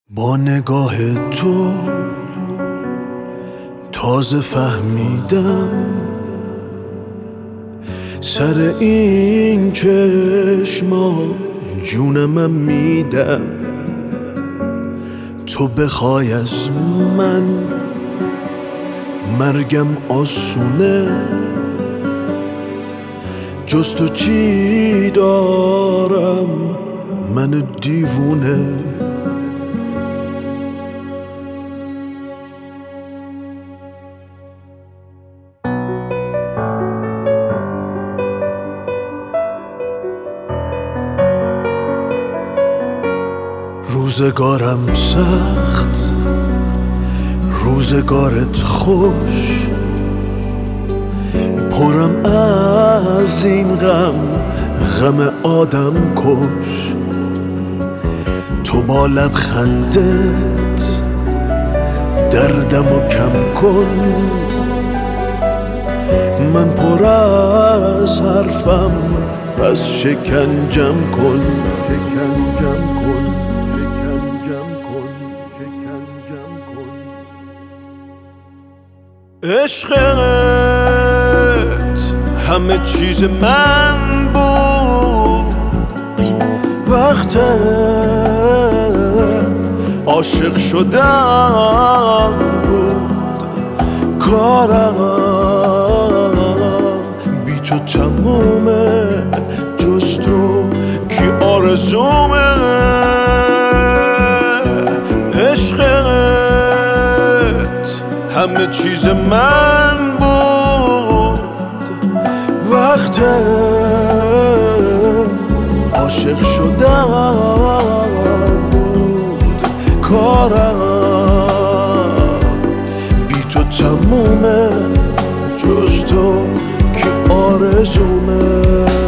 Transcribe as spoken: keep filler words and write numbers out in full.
با نگاه تو تازه فهمیدم سر این چشما جونمم میدم. تو بخوای از من مرگم آسونه، جز تو چی دارم من دیوونه. روزگارم سخت، روزگارت خوش، پرم از این غم، غم آدم کش. تو با لبخندت دردمو کم کن، من پر از حرفم پس شکنجم کن. شکنجم کن عشقت همه چیز من بود، وقت عاشق شدن بود. کارم بی تو تمومه، جز تو کی آرزومه. همه چیز من بود، وقت عاشق شدن بود. کارم بی تو تمومه، جز تو که آرزومه.